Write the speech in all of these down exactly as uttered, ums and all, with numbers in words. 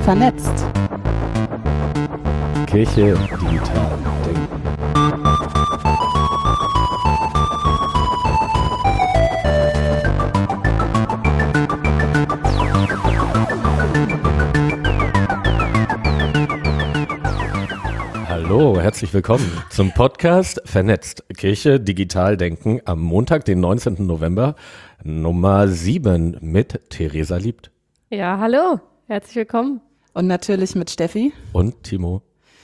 Vernetzt. Kirche digital denken. Hallo, herzlich willkommen zum Podcast Vernetzt. Kirche digital denken am Montag, den neunzehnten November, Nummer sieben mit Theresa Liebt. Ja, hallo, herzlich willkommen. Und natürlich mit Steffi. Und Timo.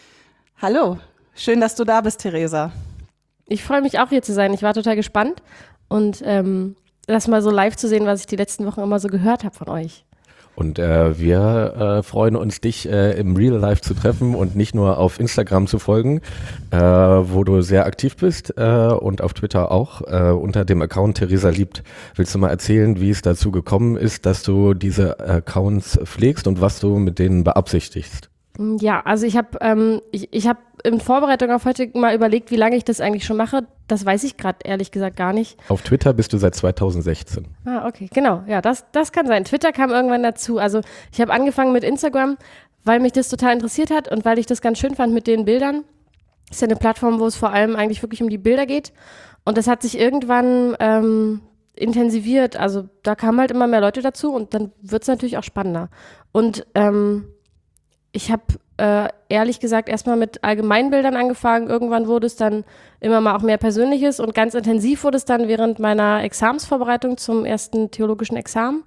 Hallo, schön, dass du da bist, Theresa. Ich freue mich auch hier zu sein. Ich war total gespannt und ähm, das mal so live zu sehen, was ich die letzten Wochen immer so gehört habe von euch. Und äh, wir äh, freuen uns, dich äh, im Real Life zu treffen und nicht nur auf Instagram zu folgen, äh, wo du sehr aktiv bist äh, und auf Twitter auch äh, unter dem Account Theresa Liebt. Willst du mal erzählen, wie es dazu gekommen ist, dass du diese Accounts pflegst und was du mit denen beabsichtigst? Ja, also ich habe ähm, ich, ich hab in Vorbereitung auf heute mal überlegt, wie lange ich das eigentlich schon mache. Das weiß ich gerade ehrlich gesagt gar nicht. Auf Twitter bist du seit zweitausendsechzehn. Ah, okay, genau. Ja, das, das kann sein. Twitter kam irgendwann dazu. Also ich habe angefangen mit Instagram, weil mich das total interessiert hat und weil ich das ganz schön fand mit den Bildern. Das ist ja eine Plattform, wo es vor allem eigentlich wirklich um die Bilder geht. Und das hat sich irgendwann ähm, intensiviert. Also da kamen halt immer mehr Leute dazu und dann wird es natürlich auch spannender. Und ähm, ich habe äh, ehrlich gesagt erstmal mit Allgemeinbildern angefangen. Irgendwann wurde es dann immer mal auch mehr Persönliches und ganz intensiv wurde es dann während meiner Examensvorbereitung zum ersten theologischen Examen.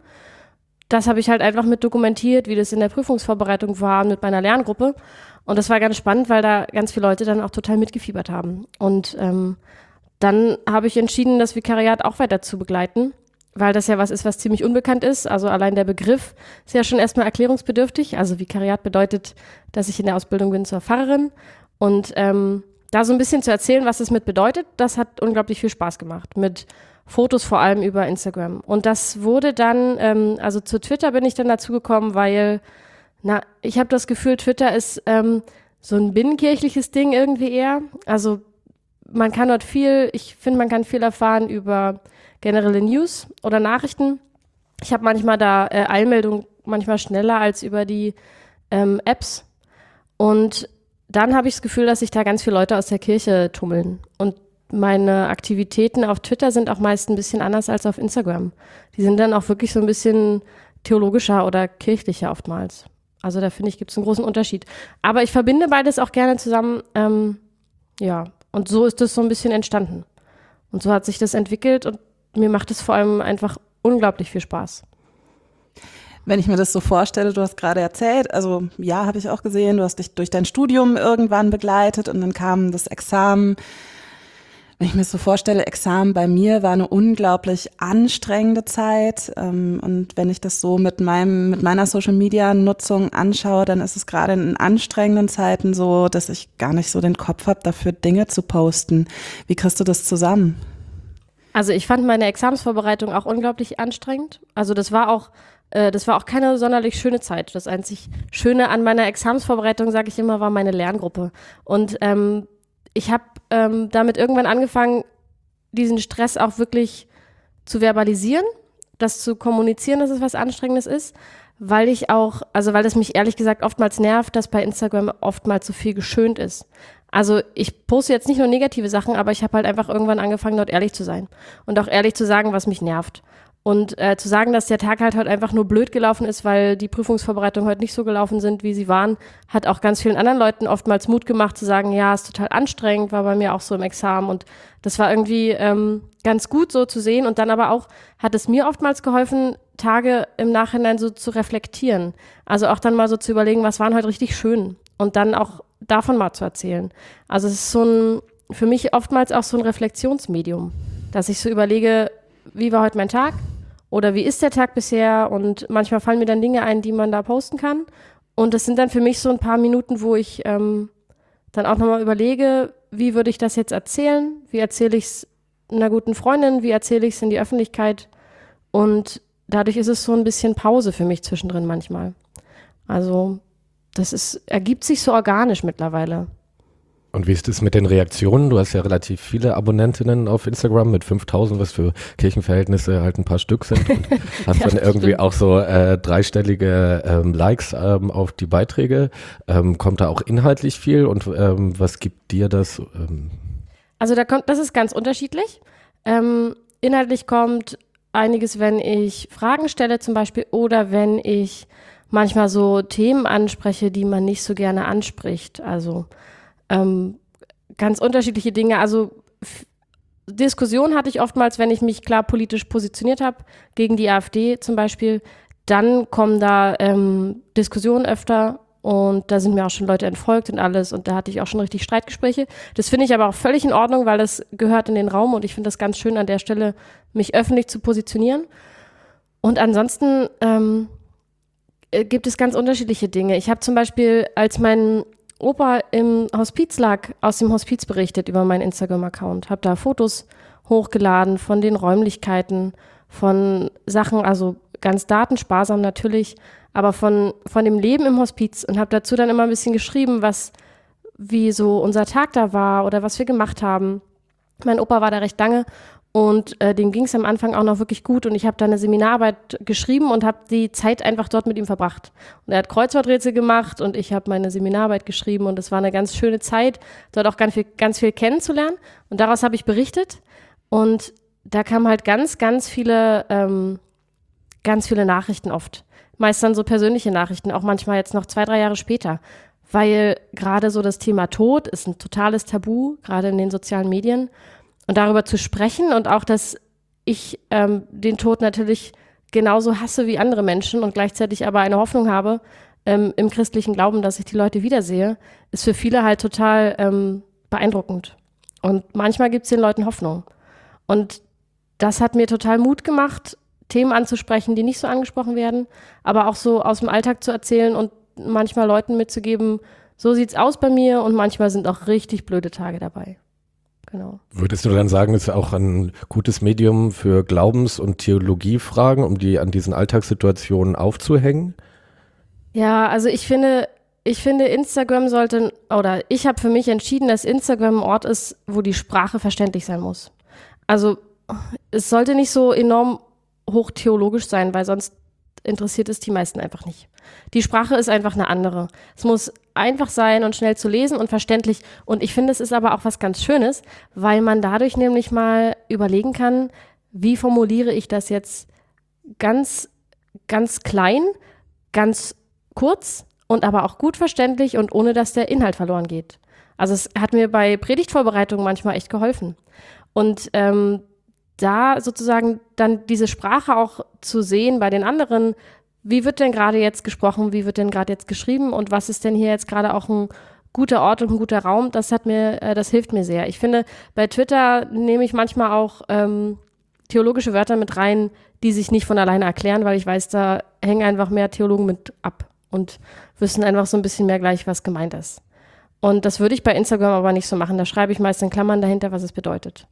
Das habe ich halt einfach mit dokumentiert, wie das in der Prüfungsvorbereitung war mit meiner Lerngruppe. Und das war ganz spannend, weil da ganz viele Leute dann auch total mitgefiebert haben. Und ähm, dann habe ich entschieden, das Vikariat auch weiter zu begleiten, weil das ja was ist, was ziemlich unbekannt ist. Also allein der Begriff ist ja schon erstmal erklärungsbedürftig. Also Vikariat bedeutet, dass ich in der Ausbildung bin zur Pfarrerin. Und ähm, da so ein bisschen zu erzählen, was das mit bedeutet, das hat unglaublich viel Spaß gemacht. Mit Fotos vor allem über Instagram. Und das wurde dann, ähm, also zu Twitter bin ich dann dazu gekommen, weil, na, ich habe das Gefühl, Twitter ist ähm, so ein binnenkirchliches Ding irgendwie eher. Also man kann dort viel, ich finde, man kann viel erfahren über generelle News oder Nachrichten. Ich habe manchmal da äh, Eilmeldungen manchmal schneller als über die ähm, Apps. Und dann habe ich das Gefühl, dass sich da ganz viele Leute aus der Kirche tummeln. Und meine Aktivitäten auf Twitter sind auch meist ein bisschen anders als auf Instagram. Die sind dann auch wirklich so ein bisschen theologischer oder kirchlicher oftmals. Also da finde ich, gibt es einen großen Unterschied. Aber ich verbinde beides auch gerne zusammen. Ähm, ja, und so ist das so ein bisschen entstanden. Und so hat sich das entwickelt und mir macht es vor allem einfach unglaublich viel Spaß. Wenn ich mir das so vorstelle, du hast gerade erzählt, also ja, habe ich auch gesehen, du hast dich durch dein Studium irgendwann begleitet und dann kam das Examen. Wenn ich mir das so vorstelle, Examen bei mir war eine unglaublich anstrengende Zeit. Und wenn ich das so mit meinem, mit meiner Social-Media-Nutzung anschaue, dann ist es gerade in anstrengenden Zeiten so, dass ich gar nicht so den Kopf habe, dafür Dinge zu posten. Wie kriegst du das zusammen? Also ich fand meine Examensvorbereitung auch unglaublich anstrengend. Also das war auch, äh, das war auch keine sonderlich schöne Zeit. Das einzig Schöne an meiner Examensvorbereitung, sage ich immer, war meine Lerngruppe. Und ähm, ich habe ähm, damit irgendwann angefangen, diesen Stress auch wirklich zu verbalisieren, das zu kommunizieren, dass es was Anstrengendes ist, weil ich auch, also weil das mich ehrlich gesagt oftmals nervt, dass bei Instagram oftmals so viel geschönt ist. Also ich poste jetzt nicht nur negative Sachen, aber ich habe halt einfach irgendwann angefangen, dort ehrlich zu sein und auch ehrlich zu sagen, was mich nervt. Und äh, zu sagen, dass der Tag halt heute einfach nur blöd gelaufen ist, weil die Prüfungsvorbereitungen heute nicht so gelaufen sind, wie sie waren, hat auch ganz vielen anderen Leuten oftmals Mut gemacht zu sagen, ja, ist total anstrengend, war bei mir auch so im Examen und das war irgendwie ähm, ganz gut so zu sehen und dann aber auch hat es mir oftmals geholfen, Tage im Nachhinein so zu reflektieren. Also auch dann mal so zu überlegen, was waren heute richtig schön und dann auch davon mal zu erzählen. Also es ist so ein, für mich oftmals auch so ein Reflexionsmedium, dass ich so überlege, wie war heute mein Tag oder wie ist der Tag bisher und manchmal fallen mir dann Dinge ein, die man da posten kann und das sind dann für mich so ein paar Minuten, wo ich ähm, dann auch nochmal überlege, wie würde ich das jetzt erzählen, wie erzähle ich es einer guten Freundin, wie erzähle ich es in die Öffentlichkeit und dadurch ist es so ein bisschen Pause für mich zwischendrin manchmal. Also das ist, ergibt sich so organisch mittlerweile. Und wie ist es mit den Reaktionen? Du hast ja relativ viele Abonnentinnen auf Instagram mit fünftausend, was für Kirchenverhältnisse halt ein paar Stück sind. Und hast Ja, dann irgendwie stimmt. auch so äh, dreistellige ähm, Likes ähm, auf die Beiträge. Ähm, kommt da auch inhaltlich viel und ähm, was gibt dir das? Ähm Also da kommt, das ist ganz unterschiedlich. Ähm, inhaltlich kommt einiges, wenn ich Fragen stelle zum Beispiel oder wenn ich manchmal so Themen anspreche, die man nicht so gerne anspricht. Also ähm, ganz unterschiedliche Dinge. Also f- Diskussion hatte ich oftmals, wenn ich mich klar politisch positioniert habe, gegen die AfD zum Beispiel. Dann kommen da ähm, Diskussionen öfter und da sind mir auch schon Leute entfolgt und alles und da hatte ich auch schon richtig Streitgespräche. Das finde ich aber auch völlig in Ordnung, weil das gehört in den Raum und ich finde das ganz schön an der Stelle, mich öffentlich zu positionieren. Und ansonsten ähm, äh, gibt es ganz unterschiedliche Dinge. Ich habe zum Beispiel, als mein Opa im Hospiz lag, aus dem Hospiz berichtet über meinen Instagram-Account, habe da Fotos hochgeladen von den Räumlichkeiten, von Sachen, also ganz datensparsam natürlich, aber von, von dem Leben im Hospiz und habe dazu dann immer ein bisschen geschrieben, was, wie so unser Tag da war oder was wir gemacht haben. Mein Opa war da recht lange und äh, dem ging es am Anfang auch noch wirklich gut und ich habe da eine Seminararbeit geschrieben und habe die Zeit einfach dort mit ihm verbracht. Und er hat Kreuzworträtsel gemacht und ich habe meine Seminararbeit geschrieben und es war eine ganz schöne Zeit, dort auch ganz viel, ganz viel kennenzulernen und daraus habe ich berichtet und da kamen halt ganz, ganz viele, ähm, ganz viele Nachrichten oft. Meist dann so persönliche Nachrichten, auch manchmal jetzt noch zwei, drei Jahre später, weil gerade so das Thema Tod ist ein totales Tabu, gerade in den sozialen Medien. Und darüber zu sprechen und auch, dass ich ähm, den Tod natürlich genauso hasse wie andere Menschen und gleichzeitig aber eine Hoffnung habe ähm, im christlichen Glauben, dass ich die Leute wiedersehe, ist für viele halt total ähm, beeindruckend. Und manchmal gibt es den Leuten Hoffnung. Und das hat mir total Mut gemacht, Themen anzusprechen, die nicht so angesprochen werden, aber auch so aus dem Alltag zu erzählen und manchmal Leuten mitzugeben, so sieht's aus bei mir und manchmal sind auch richtig blöde Tage dabei. Genau. Würdest du dann sagen, es ist auch ein gutes Medium für Glaubens- und Theologiefragen, um die an diesen Alltagssituationen aufzuhängen? Ja, also ich finde, ich finde Instagram sollte, oder ich habe für mich entschieden, dass Instagram ein Ort ist, wo die Sprache verständlich sein muss. Also es sollte nicht so enorm hochtheologisch sein, weil sonst interessiert es die meisten einfach nicht. Die Sprache ist einfach eine andere. Es muss einfach sein und schnell zu lesen und verständlich. Und ich finde, es ist aber auch was ganz Schönes, weil man dadurch nämlich mal überlegen kann, wie formuliere ich das jetzt ganz, ganz klein, ganz kurz und aber auch gut verständlich und ohne, dass der Inhalt verloren geht. Also es hat mir bei Predigtvorbereitungen manchmal echt geholfen. Und ähm, da sozusagen dann diese Sprache auch zu sehen bei den anderen, wie wird denn gerade jetzt gesprochen, wie wird denn gerade jetzt geschrieben und was ist denn hier jetzt gerade auch ein guter Ort und ein guter Raum, das hat mir, äh, das hilft mir sehr. Ich finde, bei Twitter nehme ich manchmal auch ähm, theologische Wörter mit rein, die sich nicht von alleine erklären, weil ich weiß, da hängen einfach mehr Theologen mit ab und wissen einfach so ein bisschen mehr gleich, was gemeint ist. Und das würde ich bei Instagram aber nicht so machen. Da schreibe ich meist in Klammern dahinter, was es bedeutet.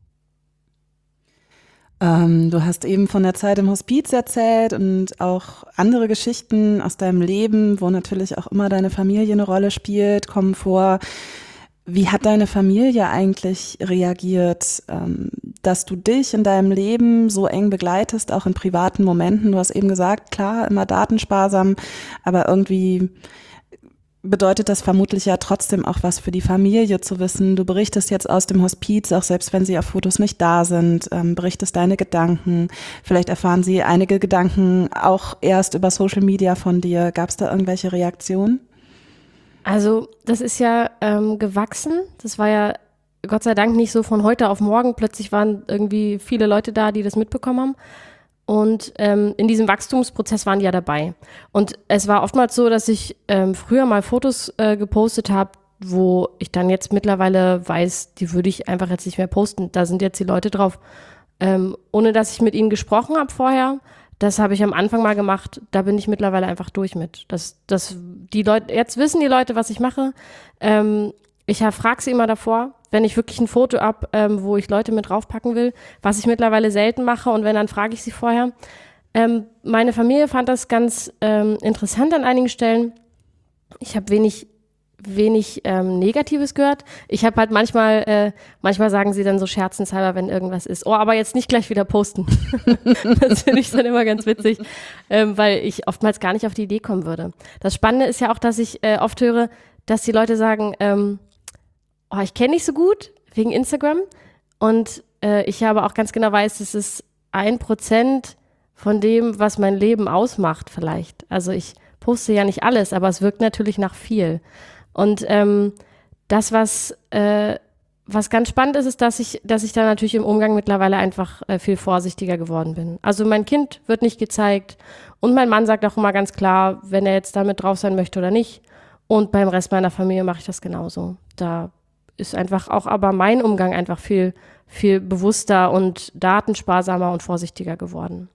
Ähm, du hast eben von der Zeit im Hospiz erzählt und auch andere Geschichten aus deinem Leben, wo natürlich auch immer deine Familie eine Rolle spielt, kommen vor. Wie hat deine Familie eigentlich reagiert, ähm, dass du dich in deinem Leben so eng begleitest, auch in privaten Momenten? Du hast eben gesagt, klar, immer datensparsam, aber irgendwie bedeutet das vermutlich ja trotzdem auch was für die Familie zu wissen. Du berichtest jetzt aus dem Hospiz, auch selbst wenn sie auf Fotos nicht da sind, ähm, berichtest deine Gedanken. Vielleicht erfahren sie einige Gedanken auch erst über Social Media von dir. Gab es da irgendwelche Reaktionen? Also das ist ja ähm, gewachsen. Das war ja Gott sei Dank nicht so von heute auf morgen. Plötzlich waren irgendwie viele Leute da, die das mitbekommen haben. Und ähm, in diesem Wachstumsprozess waren die ja dabei. Und es war oftmals so, dass ich ähm, früher mal Fotos äh, gepostet habe, wo ich dann jetzt mittlerweile weiß, die würde ich einfach jetzt nicht mehr posten. Da sind jetzt die Leute drauf. Ähm, ohne dass ich mit ihnen gesprochen habe vorher. Das habe ich am Anfang mal gemacht. Da bin ich mittlerweile einfach durch mit. Das, das, die Leute, jetzt wissen die Leute, was ich mache. Ähm, ich frage sie immer davor, wenn ich wirklich ein Foto ab, ähm, wo ich Leute mit draufpacken will, was ich mittlerweile selten mache und wenn, dann frage ich sie vorher. Ähm, meine Familie fand das ganz ähm, interessant an einigen Stellen. Ich habe wenig wenig ähm, Negatives gehört. Ich habe halt manchmal, äh, manchmal sagen sie dann so scherzenshalber, wenn irgendwas ist. Oh, aber jetzt nicht gleich wieder posten. Das finde ich dann immer ganz witzig, ähm, weil ich oftmals gar nicht auf die Idee kommen würde. Das Spannende ist ja auch, dass ich äh, oft höre, dass die Leute sagen, ähm, oh, ich kenne dich so gut wegen Instagram und äh, ich aber auch ganz genau weiß, das ist ein Prozent von dem, was mein Leben ausmacht vielleicht. Also ich poste ja nicht alles, aber es wirkt natürlich nach viel. Und ähm, das, was, äh, was ganz spannend ist, ist, dass ich, dass ich da natürlich im Umgang mittlerweile einfach äh, viel vorsichtiger geworden bin. Also mein Kind wird nicht gezeigt und mein Mann sagt auch immer ganz klar, wenn er jetzt damit drauf sein möchte oder nicht. Und beim Rest meiner Familie mache ich das genauso. Da ist einfach auch aber mein Umgang einfach viel, viel bewusster und datensparsamer und vorsichtiger geworden.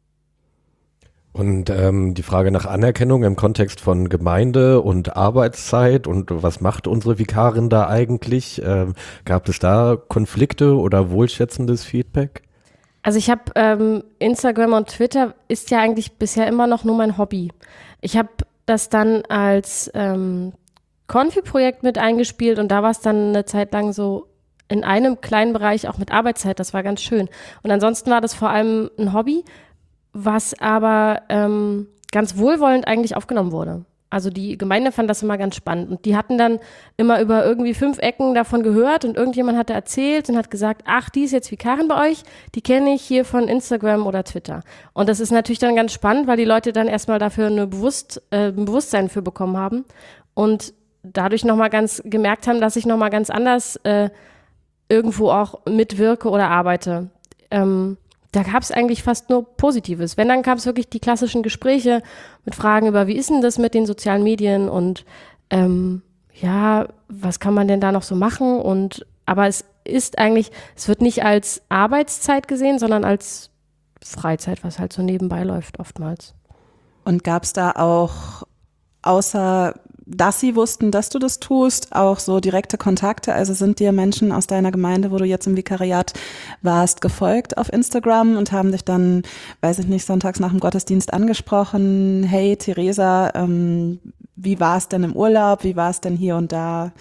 Und ähm, die Frage nach Anerkennung im Kontext von Gemeinde und Arbeitszeit und was macht unsere Vikarin da eigentlich? Ähm, gab es da Konflikte oder wohlschätzendes Feedback? Also ich habe ähm, Instagram und Twitter ist ja eigentlich bisher immer noch nur mein Hobby. Ich habe das dann als ähm, Konfi-Projekt mit eingespielt und da war es dann eine Zeit lang so in einem kleinen Bereich auch mit Arbeitszeit, das war ganz schön. Und ansonsten war das vor allem ein Hobby, was aber ähm, ganz wohlwollend eigentlich aufgenommen wurde. Also die Gemeinde fand das immer ganz spannend und die hatten dann immer über irgendwie fünf Ecken davon gehört und irgendjemand hatte erzählt und hat gesagt, ach, die ist jetzt Vikarin bei euch, die kenne ich hier von Instagram oder Twitter. Und das ist natürlich dann ganz spannend, weil die Leute dann erstmal dafür eine Bewusst, äh, ein Bewusstsein für bekommen haben und dadurch nochmal ganz gemerkt haben, dass ich nochmal ganz anders äh, irgendwo auch mitwirke oder arbeite. Ähm, Da gab es eigentlich fast nur Positives. Wenn, dann gab es wirklich die klassischen Gespräche mit Fragen über, wie ist denn das mit den sozialen Medien und ähm, ja, was kann man denn da noch so machen? Und aber es ist eigentlich, es wird nicht als Arbeitszeit gesehen, sondern als Freizeit, was halt so nebenbei läuft oftmals. Und gab es da auch, außer dass sie wussten, dass du das tust, auch so direkte Kontakte? Also sind dir Menschen aus deiner Gemeinde, wo du jetzt im Vikariat warst, gefolgt auf Instagram und haben dich dann, weiß ich nicht, sonntags nach dem Gottesdienst angesprochen, hey Theresa, ähm, wie war es denn im Urlaub, wie war es denn hier und da?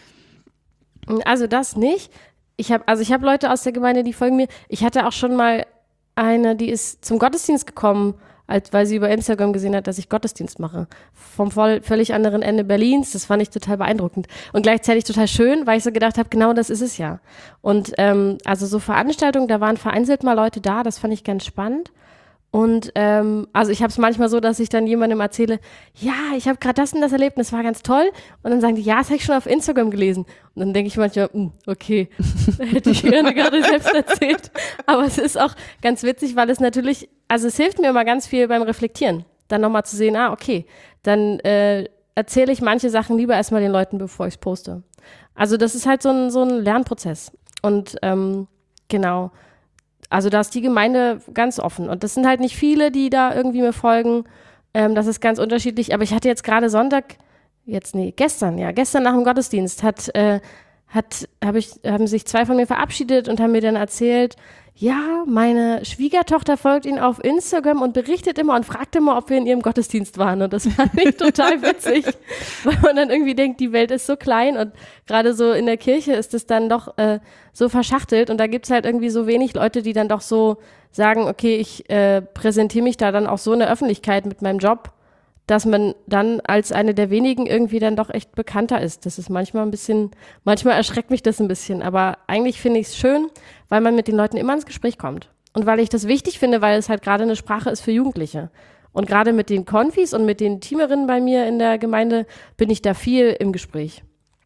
Also das nicht. Ich habe also ich habe Leute aus der Gemeinde, die folgen mir. Ich hatte auch schon mal eine, die ist zum Gottesdienst gekommen, als, weil sie über Instagram gesehen hat, dass ich Gottesdienst mache. Vom voll, völlig anderen Ende Berlins. Das fand ich total beeindruckend. Und gleichzeitig total schön, weil ich so gedacht habe, genau das ist es ja. Und ähm, also so Veranstaltungen, da waren vereinzelt mal Leute da, das fand ich ganz spannend. Und ähm, also ich habe es manchmal so, dass ich dann jemandem erzähle, ja, ich habe gerade das und das erlebt und das war ganz toll. Und dann sagen die, ja, das habe ich schon auf Instagram gelesen. Und dann denke ich manchmal, mh, okay, hätte ich gerne gerade selbst erzählt. Aber es ist auch ganz witzig, weil es natürlich, also es hilft mir immer ganz viel beim Reflektieren. Dann nochmal zu sehen, ah, okay, dann äh, erzähle ich manche Sachen lieber erstmal den Leuten, bevor ich es poste. Also das ist halt so ein, so ein Lernprozess. Und ähm, genau, also da ist die Gemeinde ganz offen. Und das sind halt nicht viele, die da irgendwie mir folgen. Ähm, das ist ganz unterschiedlich. Aber ich hatte jetzt gerade Sonntag, jetzt, nee, gestern, ja, gestern nach dem Gottesdienst hat, äh, hat, hab ich, haben sich zwei von mir verabschiedet und haben mir dann erzählt, ja, meine Schwiegertochter folgt ihnen auf Instagram und berichtet immer und fragt immer, ob wir in ihrem Gottesdienst waren. Und das fand ich total witzig, weil man dann irgendwie denkt, die Welt ist so klein und gerade so in der Kirche ist es dann doch äh, so verschachtelt und da gibt's halt irgendwie so wenig Leute, die dann doch so sagen, okay, ich äh, präsentiere mich da dann auch so in der Öffentlichkeit mit meinem Job, dass man dann als eine der wenigen irgendwie dann doch echt bekannter ist. Das ist manchmal ein bisschen, manchmal erschreckt mich das ein bisschen, aber eigentlich finde ich es schön, weil man mit den Leuten immer ins Gespräch kommt. Und weil ich das wichtig finde, weil es halt gerade eine Sprache ist für Jugendliche. Und gerade mit den Konfis und mit den Teamerinnen bei mir in der Gemeinde bin ich da viel im Gespräch.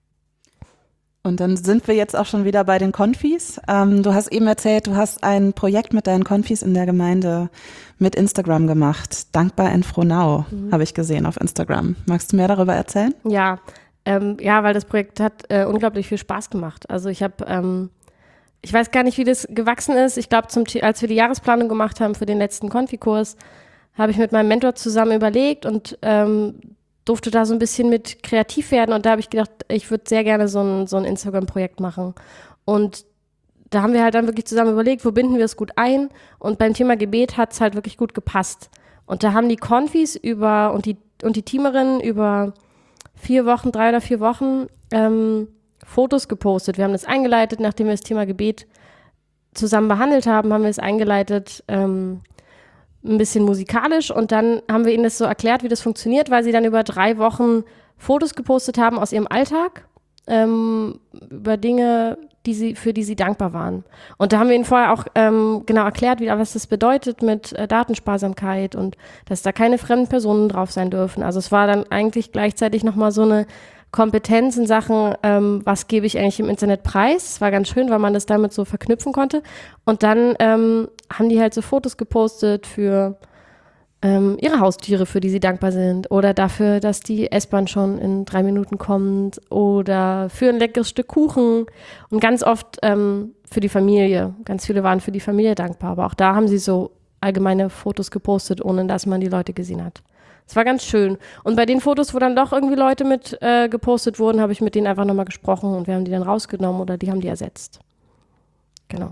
Und dann sind wir jetzt auch schon wieder bei den Konfis. Ähm, du hast eben erzählt, du hast ein Projekt mit deinen Konfis in der Gemeinde mit Instagram gemacht. Dankbar in Frohnau, mhm. habe ich gesehen auf Instagram. Magst du mehr darüber erzählen? Ja, ähm, ja, weil das Projekt hat äh, unglaublich viel Spaß gemacht. Also ich habe, ähm, ich weiß gar nicht, wie das gewachsen ist. Ich glaube, zum als wir die Jahresplanung gemacht haben für den letzten Konfikurs, habe ich mit meinem Mentor zusammen überlegt und ähm, durfte da so ein bisschen mit kreativ werden und da habe ich gedacht, ich würde sehr gerne so ein, so ein Instagram-Projekt machen. Und da haben wir halt dann wirklich zusammen überlegt, wo binden wir es gut ein und beim Thema Gebet hat es halt wirklich gut gepasst. Und da haben die Konfis über und die, und die Teamerinnen über vier Wochen, drei oder vier Wochen ähm, Fotos gepostet. Wir haben das eingeleitet, nachdem wir das Thema Gebet zusammen behandelt haben, haben wir es eingeleitet, ähm, ein bisschen musikalisch, und dann haben wir ihnen das so erklärt, wie das funktioniert, weil sie dann über drei Wochen Fotos gepostet haben aus ihrem Alltag, ähm, über Dinge, die sie, für die sie dankbar waren. Und da haben wir ihnen vorher auch ähm, genau erklärt, wie, was das bedeutet mit äh, Datensparsamkeit und dass da keine fremden Personen drauf sein dürfen. Also es war dann eigentlich gleichzeitig nochmal so eine Kompetenz in Sachen, ähm, was gebe ich eigentlich im Internet preis. Es war ganz schön, weil man das damit so verknüpfen konnte. Und dann ähm, haben die halt so Fotos gepostet für ähm, ihre Haustiere, für die sie dankbar sind, oder dafür, dass die S-Bahn schon in drei Minuten kommt, oder für ein leckeres Stück Kuchen, und ganz oft ähm, für die Familie. Ganz viele waren für die Familie dankbar, aber auch da haben sie so allgemeine Fotos gepostet, ohne dass man die Leute gesehen hat. Es war ganz schön. Und bei den Fotos, wo dann doch irgendwie Leute mit äh, gepostet wurden, habe ich mit denen einfach nochmal gesprochen und wir haben die dann rausgenommen oder die haben die ersetzt. Genau.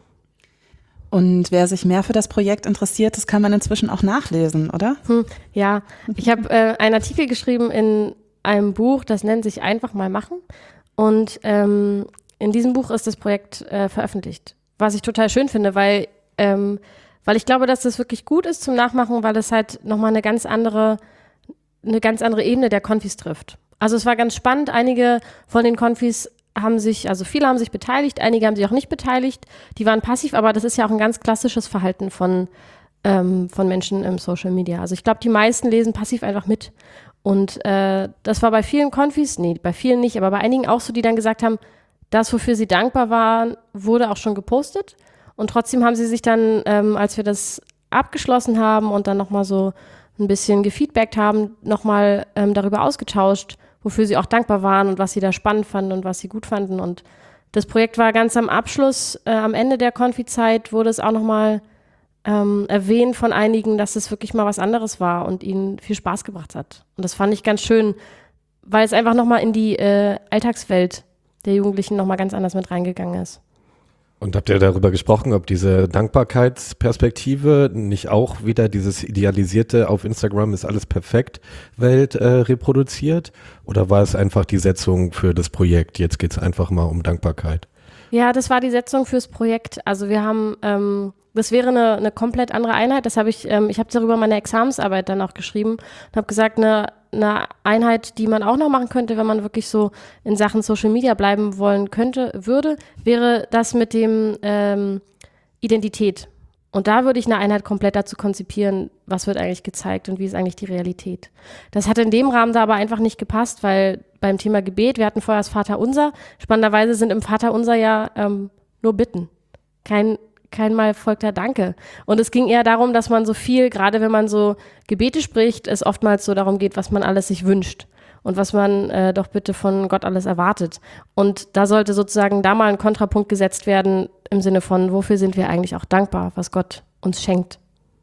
Und wer sich mehr für das Projekt interessiert, das kann man inzwischen auch nachlesen, oder? Hm, ja, ich habe äh, einen Artikel geschrieben in einem Buch, das nennt sich Einfach mal machen. Und ähm, in diesem Buch ist das Projekt äh, veröffentlicht. Was ich total schön finde, weil ähm, Weil ich glaube, dass das wirklich gut ist zum Nachmachen, weil es halt nochmal eine ganz andere, eine ganz andere Ebene der Konfis trifft. Also es war ganz spannend. Einige von den Konfis haben sich, also viele haben sich beteiligt, einige haben sich auch nicht beteiligt. Die waren passiv, aber das ist ja auch ein ganz klassisches Verhalten von, ähm, von Menschen im Social Media. Also ich glaube, die meisten lesen passiv einfach mit. Und äh, das war bei vielen Konfis, nee, bei vielen nicht, aber bei einigen auch so, die dann gesagt haben, das, wofür sie dankbar waren, wurde auch schon gepostet. Und trotzdem haben sie sich dann, ähm, als wir das abgeschlossen haben und dann nochmal so ein bisschen gefeedbackt haben, nochmal ähm, darüber ausgetauscht, wofür sie auch dankbar waren und was sie da spannend fanden und was sie gut fanden. Und das Projekt war ganz am Abschluss, äh, am Ende der Konfi-Zeit wurde es auch nochmal ähm, erwähnt von einigen, dass es wirklich mal was anderes war und ihnen viel Spaß gebracht hat. Und das fand ich ganz schön, weil es einfach nochmal in die äh, Alltagswelt der Jugendlichen nochmal ganz anders mit reingegangen ist. Und habt ihr darüber gesprochen, ob diese Dankbarkeitsperspektive nicht auch wieder dieses idealisierte auf Instagram ist alles perfekt Welt äh, reproduziert? Oder war es einfach die Setzung für das Projekt? Jetzt geht es einfach mal um Dankbarkeit. Ja, das war die Setzung fürs Projekt. Also wir haben, ähm, das wäre eine, eine komplett andere Einheit. Das habe ich, ähm, ich habe darüber meine Examensarbeit dann auch geschrieben und habe gesagt, eine, eine Einheit, die man auch noch machen könnte, wenn man wirklich so in Sachen Social Media bleiben wollen könnte, würde, wäre das mit dem ähm, Identität. Und da würde ich eine Einheit komplett dazu konzipieren, was wird eigentlich gezeigt und wie ist eigentlich die Realität. Das hat in dem Rahmen da aber einfach nicht gepasst, weil beim Thema Gebet, wir hatten vorher das Vaterunser, spannenderweise sind im Vaterunser ja ähm, nur Bitten, kein kein Mal folgter Danke. Und es ging eher darum, dass man so viel, gerade wenn man so Gebete spricht, es oftmals so darum geht, was man alles sich wünscht und was man äh, doch bitte von Gott alles erwartet. Und da sollte sozusagen da mal ein Kontrapunkt gesetzt werden im Sinne von, wofür sind wir eigentlich auch dankbar, was Gott uns schenkt.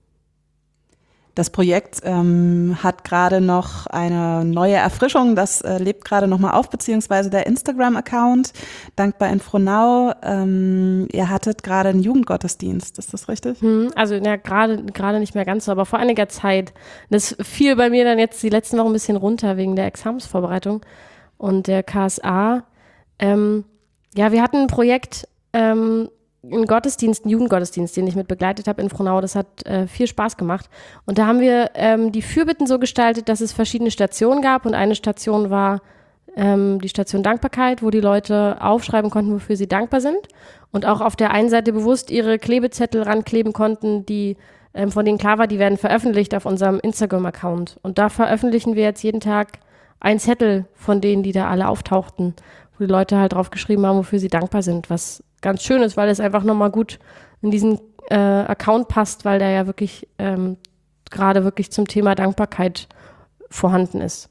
Das Projekt ähm, hat gerade noch eine neue Erfrischung, das äh, lebt gerade nochmal auf, beziehungsweise der Instagram-Account, Dankbar in Frohnau. Ähm, ihr hattet gerade einen Jugendgottesdienst, ist das richtig? Hm, also ja, gerade gerade nicht mehr ganz so, aber vor einiger Zeit. Das fiel bei mir dann jetzt die letzten Wochen ein bisschen runter wegen der Examensvorbereitung und der K S A. Ähm, ja, wir hatten ein Projekt, ähm, einen Gottesdienst, einen Jugendgottesdienst, den ich mit begleitet habe in Frohnau. Das hat äh, viel Spaß gemacht. Und da haben wir ähm, die Fürbitten so gestaltet, dass es verschiedene Stationen gab. Und eine Station war ähm, die Station Dankbarkeit, wo die Leute aufschreiben konnten, wofür sie dankbar sind. Und auch auf der einen Seite bewusst ihre Klebezettel rankleben konnten, die ähm, von denen klar war, die werden veröffentlicht auf unserem Instagram-Account. Und da veröffentlichen wir jetzt jeden Tag einen Zettel von denen, die da alle auftauchten, wo die Leute halt drauf geschrieben haben, wofür sie dankbar sind, was ganz schön ist, weil es einfach nochmal gut in diesen äh, Account passt, weil der ja wirklich ähm, gerade wirklich zum Thema Dankbarkeit vorhanden ist.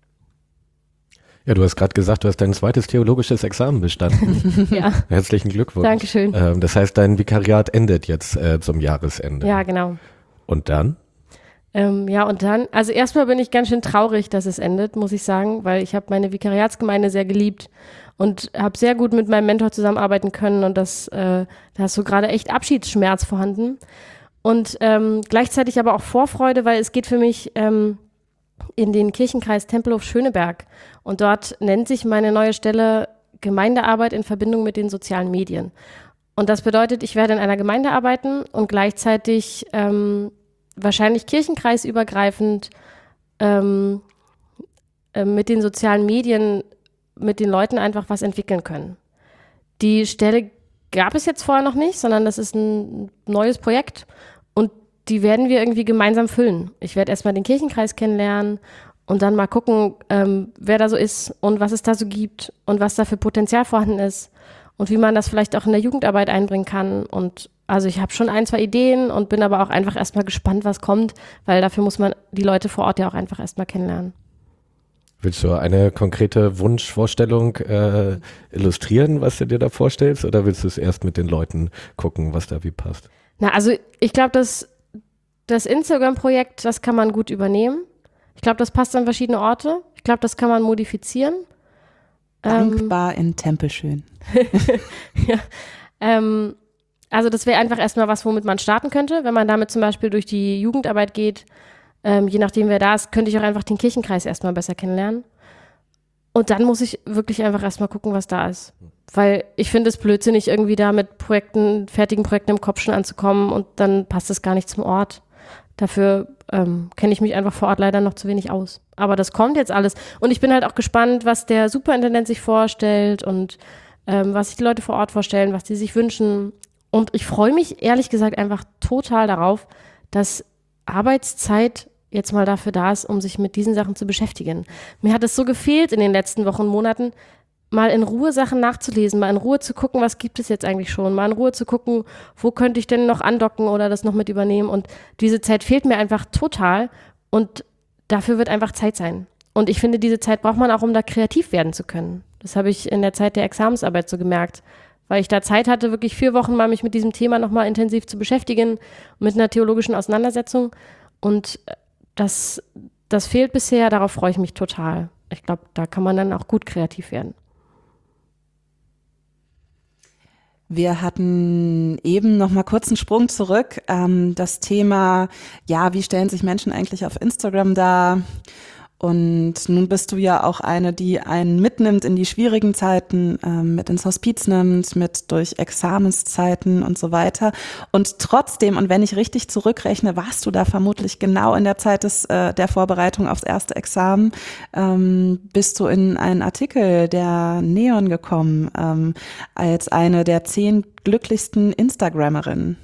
Ja, du hast gerade gesagt, du hast dein zweites theologisches Examen bestanden. Ja. Herzlichen Glückwunsch. Dankeschön. Ähm, das heißt, dein Vikariat endet jetzt äh, zum Jahresende. Ja, genau. Und dann? Ähm, ja, und dann, also erstmal bin ich ganz schön traurig, dass es endet, muss ich sagen, weil ich habe meine Vikariatsgemeinde sehr geliebt und habe sehr gut mit meinem Mentor zusammenarbeiten können und das, äh, da ist so gerade echt Abschiedsschmerz vorhanden und ähm, gleichzeitig aber auch Vorfreude, weil es geht für mich ähm, in den Kirchenkreis Tempelhof-Schöneberg. Und dort nennt sich meine neue Stelle Gemeindearbeit in Verbindung mit den sozialen Medien. Und das bedeutet, ich werde in einer Gemeinde arbeiten und gleichzeitig ähm, wahrscheinlich kirchenkreisübergreifend ähm, äh, mit den sozialen Medien, mit den Leuten einfach was entwickeln können. Die Stelle gab es jetzt vorher noch nicht, sondern das ist ein neues Projekt und die werden wir irgendwie gemeinsam füllen. Ich werde erstmal den Kirchenkreis kennenlernen und dann mal gucken, ähm, wer da so ist und was es da so gibt und was da für Potenzial vorhanden ist und wie man das vielleicht auch in der Jugendarbeit einbringen kann. Und also ich habe schon ein, zwei Ideen und bin aber auch einfach erstmal gespannt, was kommt, weil dafür muss man die Leute vor Ort ja auch einfach erstmal kennenlernen. Willst du eine konkrete Wunschvorstellung äh, illustrieren, was du dir da vorstellst, oder willst du es erst mit den Leuten gucken, was da wie passt? Na, also ich glaube, das, das Instagram-Projekt, das kann man gut übernehmen. Ich glaube, das passt an verschiedene Orte. Ich glaube, das kann man modifizieren. Dankbar ähm, in Tempelschön. ja, ähm, also das wäre einfach erstmal was, womit man starten könnte. Wenn man damit zum Beispiel durch die Jugendarbeit geht, ähm, je nachdem wer da ist, könnte ich auch einfach den Kirchenkreis erstmal besser kennenlernen. Und dann muss ich wirklich einfach erstmal gucken, was da ist. Weil ich finde es blödsinnig, irgendwie da mit Projekten, fertigen Projekten im Kopf schon anzukommen und dann passt es gar nicht zum Ort. Dafür ähm, kenne ich mich einfach vor Ort leider noch zu wenig aus. Aber das kommt jetzt alles. Und ich bin halt auch gespannt, was der Superintendent sich vorstellt und ähm, was sich die Leute vor Ort vorstellen, was die sich wünschen. Und ich freue mich ehrlich gesagt einfach total darauf, dass Arbeitszeit jetzt mal dafür da ist, um sich mit diesen Sachen zu beschäftigen. Mir hat es so gefehlt in den letzten Wochen und Monaten, mal in Ruhe Sachen nachzulesen, mal in Ruhe zu gucken, was gibt es jetzt eigentlich schon, mal in Ruhe zu gucken, wo könnte ich denn noch andocken oder das noch mit übernehmen, und diese Zeit fehlt mir einfach total und dafür wird einfach Zeit sein. Und ich finde, diese Zeit braucht man auch, um da kreativ werden zu können. Das habe ich in der Zeit der Examensarbeit so gemerkt, weil ich da Zeit hatte, wirklich vier Wochen mal mich mit diesem Thema nochmal intensiv zu beschäftigen, mit einer theologischen Auseinandersetzung, und das, das fehlt bisher, darauf freue ich mich total. Ich glaube, da kann man dann auch gut kreativ werden. Wir hatten eben noch mal kurz einen Sprung zurück. Ähm, das Thema, ja, wie stellen sich Menschen eigentlich auf Instagram dar? Und nun bist du ja auch eine, die einen mitnimmt in die schwierigen Zeiten, ähm, mit ins Hospiz nimmt, mit durch Examenszeiten und so weiter. Und trotzdem, und wenn ich richtig zurückrechne, warst du da vermutlich genau in der Zeit des, äh, der Vorbereitung aufs erste Examen, ähm, bist du in einen Artikel der Neon gekommen, ähm, als eine der zehn glücklichsten Instagrammerinnen.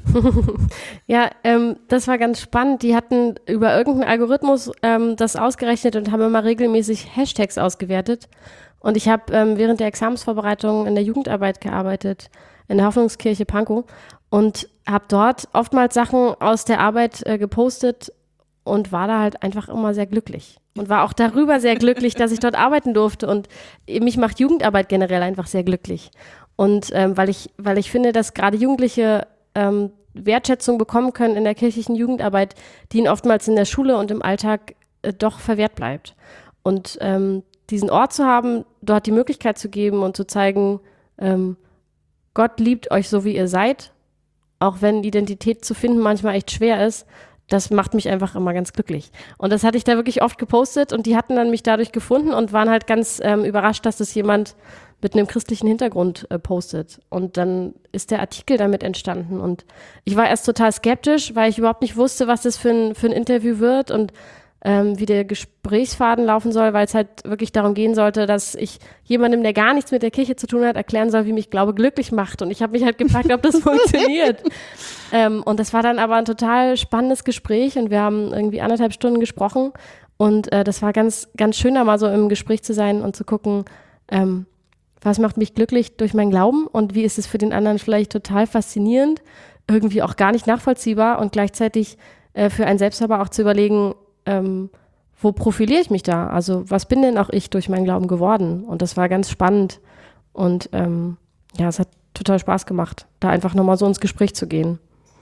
Ja, ähm, das war ganz spannend. Die hatten über irgendeinen Algorithmus ähm, das ausgerechnet und haben immer regelmäßig Hashtags ausgewertet. Und ich habe ähm, während der Examensvorbereitung in der Jugendarbeit gearbeitet, in der Hoffnungskirche Pankow, und habe dort oftmals Sachen aus der Arbeit äh, gepostet und war da halt einfach immer sehr glücklich. Und war auch darüber sehr glücklich, dass ich dort arbeiten durfte. Und mich macht Jugendarbeit generell einfach sehr glücklich. Und ähm, weil ich, weil ich finde, dass gerade Jugendliche ähm, Wertschätzung bekommen können in der kirchlichen Jugendarbeit, die ihnen oftmals in der Schule und im Alltag äh, doch verwehrt bleibt. Und ähm, diesen Ort zu haben, dort die Möglichkeit zu geben und zu zeigen, ähm, Gott liebt euch so, wie ihr seid, auch wenn Identität zu finden manchmal echt schwer ist, das macht mich einfach immer ganz glücklich. Und das hatte ich da wirklich oft gepostet, und die hatten dann mich dadurch gefunden und waren halt ganz ähm, überrascht, dass das jemand mit einem christlichen Hintergrund äh, postet. Und dann ist der Artikel damit entstanden. Und ich war erst total skeptisch, weil ich überhaupt nicht wusste, was das für ein, für ein Interview wird und ähm, wie der Gesprächsfaden laufen soll, weil es halt wirklich darum gehen sollte, dass ich jemandem, der gar nichts mit der Kirche zu tun hat, erklären soll, wie mich Glaube glücklich macht. Und ich habe mich halt gefragt, ob das funktioniert. Ähm, und das war dann aber ein total spannendes Gespräch, und wir haben irgendwie anderthalb Stunden gesprochen. Und äh, das war ganz, ganz schön, da mal so im Gespräch zu sein und zu gucken, ähm, was macht mich glücklich durch meinen Glauben und wie ist es für den anderen vielleicht total faszinierend, irgendwie auch gar nicht nachvollziehbar, und gleichzeitig äh, für einen selbst aber auch zu überlegen, ähm, wo profiliere ich mich da? Also was bin denn auch ich durch meinen Glauben geworden? Und das war ganz spannend, und ähm, ja, es hat total Spaß gemacht, da einfach nochmal so ins Gespräch zu gehen.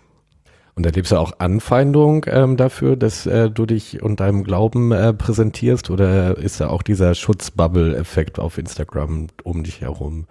Und erlebst du auch Anfeindung ähm, dafür, dass äh, du dich und deinem Glauben äh, präsentierst, oder ist da auch dieser Schutzbubble-Effekt auf Instagram um dich herum?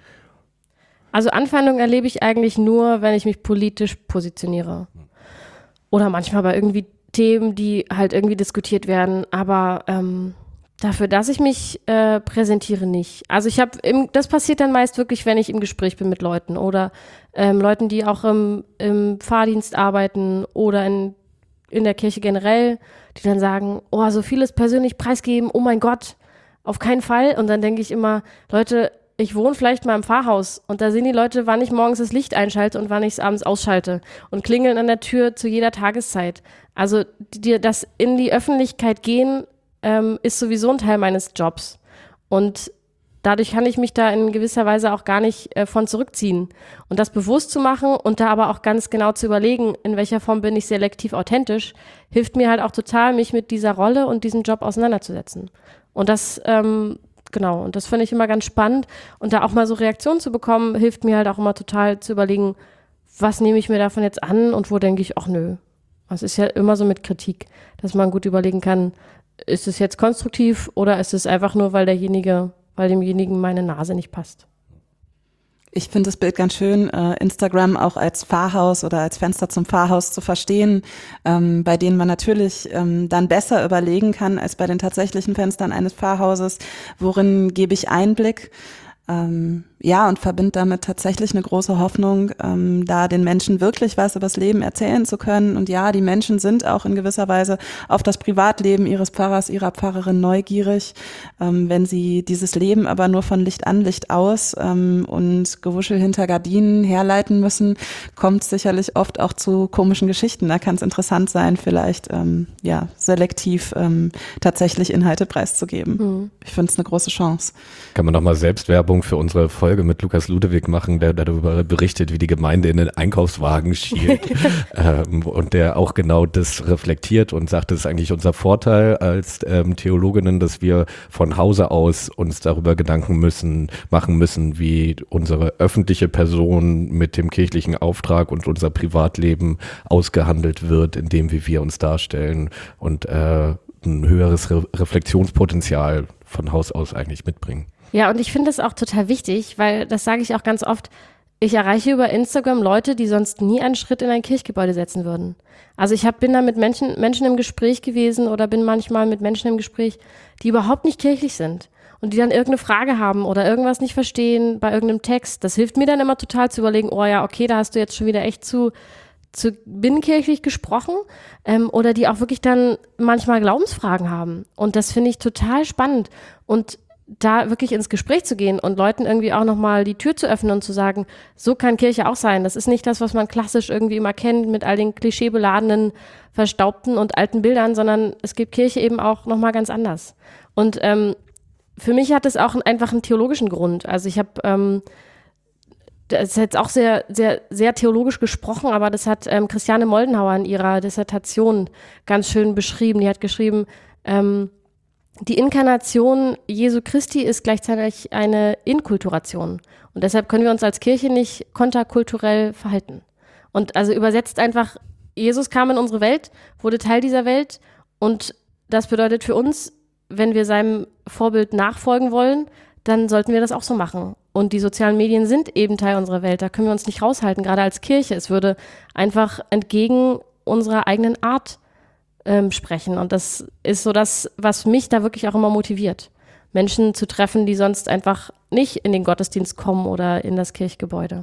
Also Anfeindung erlebe ich eigentlich nur, wenn ich mich politisch positioniere. Oder manchmal bei irgendwie Themen, die halt irgendwie diskutiert werden, aber ähm, dafür, dass ich mich äh, präsentiere, nicht. Also ich habe, das passiert dann meist wirklich, wenn ich im Gespräch bin mit Leuten oder ähm, Leuten, die auch im, im Fahrdienst arbeiten oder in, in der Kirche generell, die dann sagen, oh, so vieles persönlich preisgeben, oh mein Gott, auf keinen Fall. Und dann denke ich immer, Leute, ich wohne vielleicht mal im Pfarrhaus und da sehen die Leute, wann ich morgens das Licht einschalte und wann ich es abends ausschalte und klingeln an der Tür zu jeder Tageszeit. Also die, das in die Öffentlichkeit gehen ähm, ist sowieso ein Teil meines Jobs und dadurch kann ich mich da in gewisser Weise auch gar nicht äh, von zurückziehen. Und das bewusst zu machen und da aber auch ganz genau zu überlegen, in welcher Form bin ich selektiv authentisch, hilft mir halt auch total, mich mit dieser Rolle und diesem Job auseinanderzusetzen. Und das ähm, Genau, und das finde ich immer ganz spannend. Und da auch mal so Reaktionen zu bekommen, hilft mir halt auch immer total zu überlegen, was nehme ich mir davon jetzt an und wo denke ich, ach nö. Es ist ja immer so mit Kritik, dass man gut überlegen kann, ist es jetzt konstruktiv oder ist es einfach nur, weil derjenige, weil demjenigen meine Nase nicht passt. Ich finde das Bild ganz schön, äh, Instagram auch als Pfarrhaus oder als Fenster zum Pfarrhaus zu verstehen, ähm, bei denen man natürlich ähm, dann besser überlegen kann als bei den tatsächlichen Fenstern eines Pfarrhauses, worin gebe ich Einblick. Ähm, ja, und verbinde damit tatsächlich eine große Hoffnung, ähm, da den Menschen wirklich was über das Leben erzählen zu können. Und ja, die Menschen sind auch in gewisser Weise auf das Privatleben ihres Pfarrers, ihrer Pfarrerin neugierig. Ähm, wenn sie dieses Leben aber nur von Licht an, Licht aus ähm, und Gewuschel hinter Gardinen herleiten müssen, kommt es sicherlich oft auch zu komischen Geschichten. Da kann es interessant sein, vielleicht ähm, ja selektiv ähm, tatsächlich Inhalte preiszugeben. Mhm. Ich finde es eine große Chance. Kann man nochmal Selbstwerbung für unsere Folge mit Lukas Ludewig machen, der darüber berichtet, wie die Gemeinde in den Einkaufswagen schielt ähm, und der auch genau das reflektiert und sagt, das ist eigentlich unser Vorteil als ähm, Theologinnen, dass wir von Hause aus uns darüber Gedanken müssen, machen müssen, wie unsere öffentliche Person mit dem kirchlichen Auftrag und unser Privatleben ausgehandelt wird, in dem, wie wir uns darstellen und äh, ein höheres Re- Reflexionspotenzial von Haus aus eigentlich mitbringen. Ja, und ich finde das auch total wichtig, weil das sage ich auch ganz oft, ich erreiche über Instagram Leute, die sonst nie einen Schritt in ein Kirchgebäude setzen würden. Also ich hab, bin da mit Menschen, Menschen im Gespräch gewesen oder bin manchmal mit Menschen im Gespräch, die überhaupt nicht kirchlich sind und die dann irgendeine Frage haben oder irgendwas nicht verstehen bei irgendeinem Text. Das hilft mir dann immer total zu überlegen, oh ja, okay, da hast du jetzt schon wieder echt zu, zu binnenkirchlich gesprochen ähm, oder die auch wirklich dann manchmal Glaubensfragen haben. Und das finde ich total spannend und da wirklich ins Gespräch zu gehen und Leuten irgendwie auch nochmal die Tür zu öffnen und zu sagen, so kann Kirche auch sein. Das ist nicht das, was man klassisch irgendwie immer kennt mit all den klischeebeladenen, verstaubten und alten Bildern, sondern es gibt Kirche eben auch nochmal ganz anders. Und ähm, für mich hat es auch einfach einen theologischen Grund. Also ich habe, ähm, das ist jetzt auch sehr, sehr, sehr theologisch gesprochen, aber das hat ähm, Christiane Moldenhauer in ihrer Dissertation ganz schön beschrieben. Die hat geschrieben, ähm, die Inkarnation Jesu Christi ist gleichzeitig eine Inkulturation. Und deshalb können wir uns als Kirche nicht konterkulturell verhalten. Und also übersetzt einfach, Jesus kam in unsere Welt, wurde Teil dieser Welt. Und das bedeutet für uns, wenn wir seinem Vorbild nachfolgen wollen, dann sollten wir das auch so machen. Und die sozialen Medien sind eben Teil unserer Welt. Da können wir uns nicht raushalten, gerade als Kirche. Es würde einfach entgegen unserer eigenen Art Ähm, sprechen. Und das ist so das, was mich da wirklich auch immer motiviert, Menschen zu treffen, die sonst einfach nicht in den Gottesdienst kommen oder in das Kirchgebäude.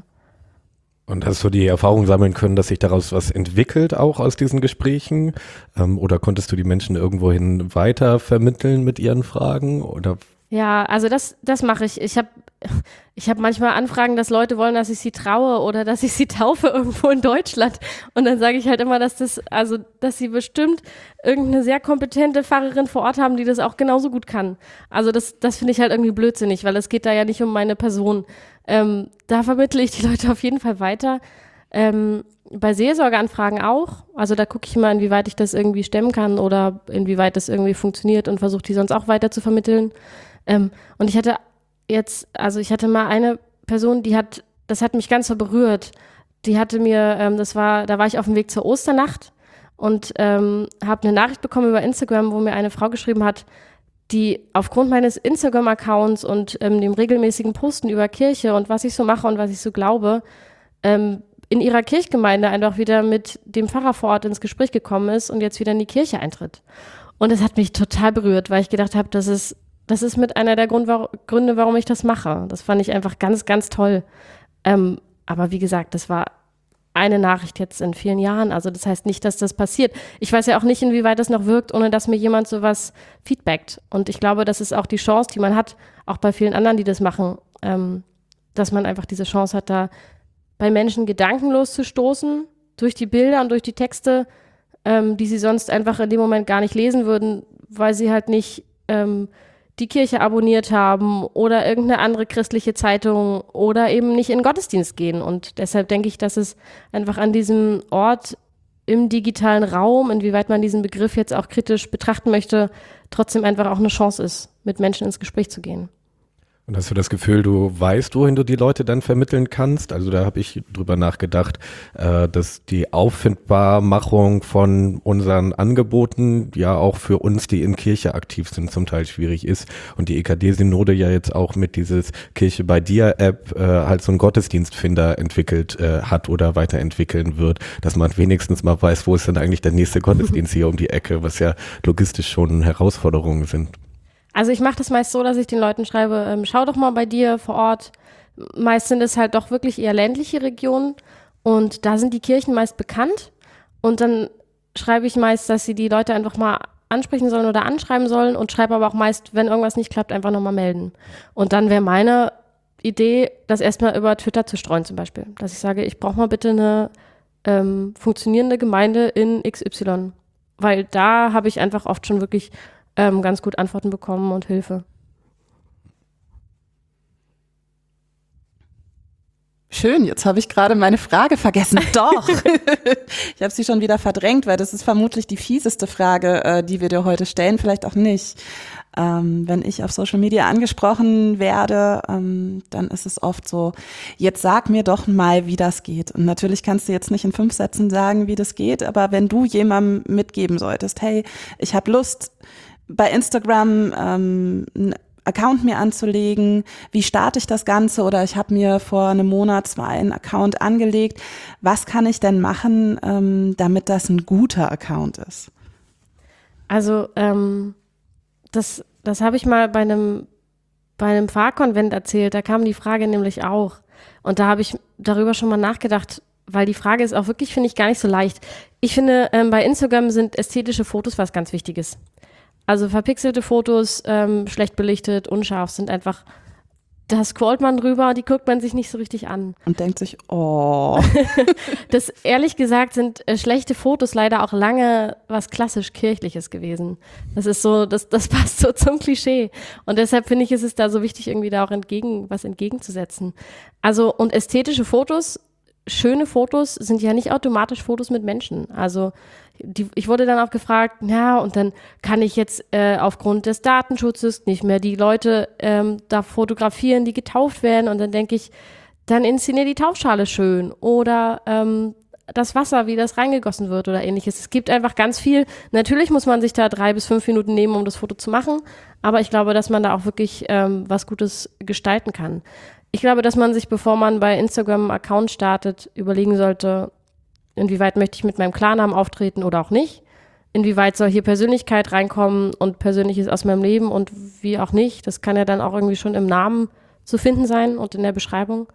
Und hast du die Erfahrung sammeln können, dass sich daraus was entwickelt, auch aus diesen Gesprächen? Ähm, oder konntest du die Menschen irgendwohin weiter vermitteln mit ihren Fragen? Oder? Ja, also das, das mache ich. Ich habe ich hab manchmal Anfragen, dass Leute wollen, dass ich sie traue oder dass ich sie taufe irgendwo in Deutschland. Und dann sage ich halt immer, dass das, also dass sie bestimmt irgendeine sehr kompetente Pfarrerin vor Ort haben, die das auch genauso gut kann. Also das, das finde ich halt irgendwie blödsinnig, weil es geht da ja nicht um meine Person. Ähm, da vermittle ich die Leute auf jeden Fall weiter. Ähm, bei Seelsorgeanfragen auch. Also da gucke ich mal, inwieweit ich das irgendwie stemmen kann oder inwieweit das irgendwie funktioniert und versuche die sonst auch weiter zu vermitteln. Ähm, und ich hatte jetzt, also ich hatte mal eine Person, die hat, das hat mich ganz so berührt. Die hatte mir, ähm, das war, da war ich auf dem Weg zur Osternacht und ähm, habe eine Nachricht bekommen über Instagram, wo mir eine Frau geschrieben hat, die aufgrund meines Instagram-Accounts und ähm, dem regelmäßigen Posten über Kirche und was ich so mache und was ich so glaube, ähm, in ihrer Kirchgemeinde einfach wieder mit dem Pfarrer vor Ort ins Gespräch gekommen ist und jetzt wieder in die Kirche eintritt. Und es hat mich total berührt, weil ich gedacht habe, das ist, das ist mit einer der Grund, Gründe, warum ich das mache. Das fand ich einfach ganz, ganz toll. Ähm, aber wie gesagt, das war eine Nachricht jetzt in vielen Jahren. Also das heißt nicht, dass das passiert. Ich weiß ja auch nicht, inwieweit das noch wirkt, ohne dass mir jemand sowas feedbackt. Und ich glaube, das ist auch die Chance, die man hat, auch bei vielen anderen, die das machen, ähm, dass man einfach diese Chance hat, da bei Menschen gedankenlos zu stoßen, durch die Bilder und durch die Texte, ähm, die sie sonst einfach in dem Moment gar nicht lesen würden, weil sie halt nicht ähm, die Kirche abonniert haben oder irgendeine andere christliche Zeitung oder eben nicht in den Gottesdienst gehen. Und deshalb denke ich, dass es einfach an diesem Ort im digitalen Raum, inwieweit man diesen Begriff jetzt auch kritisch betrachten möchte, trotzdem einfach auch eine Chance ist, mit Menschen ins Gespräch zu gehen. Und hast du das Gefühl, du weißt, wohin du die Leute dann vermitteln kannst? Also da habe ich drüber nachgedacht, äh, dass die Auffindbarmachung von unseren Angeboten ja auch für uns, die in Kirche aktiv sind, zum Teil schwierig ist. Und die E K D-Synode ja jetzt auch mit dieses Kirche bei dir App äh, halt so einen Gottesdienstfinder entwickelt äh, hat oder weiterentwickeln wird, dass man wenigstens mal weiß, wo ist denn eigentlich der nächste Gottesdienst hier um die Ecke, was ja logistisch schon Herausforderungen sind. Also ich mache das meist so, dass ich den Leuten schreibe, ähm, schau doch mal bei dir vor Ort. Meist sind es halt doch wirklich eher ländliche Regionen und da sind die Kirchen meist bekannt und dann schreibe ich meist, dass sie die Leute einfach mal ansprechen sollen oder anschreiben sollen und schreibe aber auch meist, wenn irgendwas nicht klappt, einfach nochmal melden. Und dann wäre meine Idee, das erstmal über Twitter zu streuen zum Beispiel, dass ich sage, ich brauche mal bitte eine ähm, funktionierende Gemeinde in X Y, weil da habe ich einfach oft schon wirklich Ähm, ganz gut Antworten bekommen und Hilfe. Schön, jetzt habe ich gerade meine Frage vergessen. Doch, ich habe sie schon wieder verdrängt, weil das ist vermutlich die fieseste Frage, äh, die wir dir heute stellen, vielleicht auch nicht. Ähm, wenn ich auf Social Media angesprochen werde, ähm, dann ist es oft so, jetzt sag mir doch mal, wie das geht. Und natürlich kannst du jetzt nicht in fünf Sätzen sagen, wie das geht, aber wenn du jemandem mitgeben solltest, hey, ich habe Lust, bei Instagram ähm, einen Account mir anzulegen, wie starte ich das Ganze oder ich habe mir vor einem Monat, zwei einen Account angelegt, was kann ich denn machen, ähm, damit das ein guter Account ist? Also ähm, das, das habe ich mal bei einem, bei einem Pfarrkonvent erzählt, da kam die Frage nämlich auch und da habe ich darüber schon mal nachgedacht, weil die Frage ist auch wirklich, finde ich, gar nicht so leicht. Ich finde, ähm, bei Instagram sind ästhetische Fotos was ganz Wichtiges. Also verpixelte Fotos, ähm, schlecht belichtet, unscharf, sind einfach, da scrollt man drüber, die guckt man sich nicht so richtig an. Und denkt sich, oh. Das, ehrlich gesagt, sind äh, schlechte Fotos leider auch lange was klassisch Kirchliches gewesen. Das ist so, das, das passt so zum Klischee. Und deshalb finde ich, ist es da so wichtig, irgendwie da auch entgegen, was entgegenzusetzen. Also, und ästhetische Fotos, schöne Fotos sind ja nicht automatisch Fotos mit Menschen. Also die, ich wurde dann auch gefragt, ja, und dann kann ich jetzt äh, aufgrund des Datenschutzes nicht mehr die Leute ähm, da fotografieren, die getauft werden. Und dann denke ich, dann inszeniere die Taufschale schön oder ähm, das Wasser, wie das reingegossen wird oder ähnliches. Es gibt einfach ganz viel. Natürlich muss man sich da drei bis fünf Minuten nehmen, um das Foto zu machen. Aber ich glaube, dass man da auch wirklich ähm, was Gutes gestalten kann. Ich glaube, dass man sich, bevor man bei Instagram einen Account startet, überlegen sollte, inwieweit möchte ich mit meinem Klarnamen auftreten oder auch nicht. Inwieweit soll hier Persönlichkeit reinkommen und Persönliches aus meinem Leben und wie auch nicht. Das kann ja dann auch irgendwie schon im Namen zu finden sein und in der Beschreibung.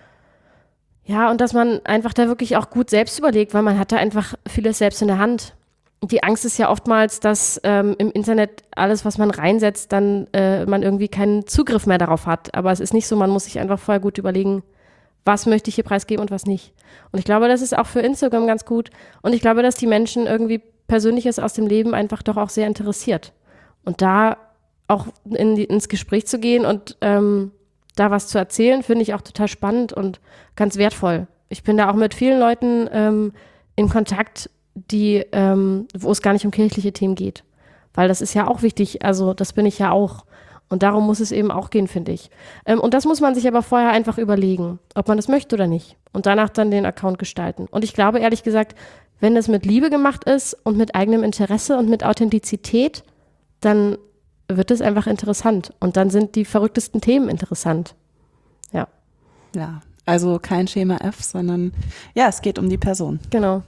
Ja, und dass man einfach da wirklich auch gut selbst überlegt, weil man hat da einfach vieles selbst in der Hand. Die Angst ist ja oftmals, dass ähm, im Internet alles, was man reinsetzt, dann äh, man irgendwie keinen Zugriff mehr darauf hat. Aber es ist nicht so, man muss sich einfach vorher gut überlegen, was möchte ich hier preisgeben und was nicht. Und ich glaube, das ist auch für Instagram ganz gut. Und ich glaube, dass die Menschen irgendwie Persönliches aus dem Leben einfach doch auch sehr interessiert. Und da auch in die, ins Gespräch zu gehen und ähm, da was zu erzählen, finde ich auch total spannend und ganz wertvoll. Ich bin da auch mit vielen Leuten ähm, in Kontakt, die, ähm, wo es gar nicht um kirchliche Themen geht. Weil das ist ja auch wichtig, also das bin ich ja auch. Und darum muss es eben auch gehen, finde ich. Ähm, und das muss man sich aber vorher einfach überlegen, ob man das möchte oder nicht. Und danach dann den Account gestalten. Und ich glaube, ehrlich gesagt, wenn das mit Liebe gemacht ist und mit eigenem Interesse und mit Authentizität, dann wird es einfach interessant. Und dann sind die verrücktesten Themen interessant. Ja. Ja, Also kein Schema F, sondern ja, es geht um die Person. Genau.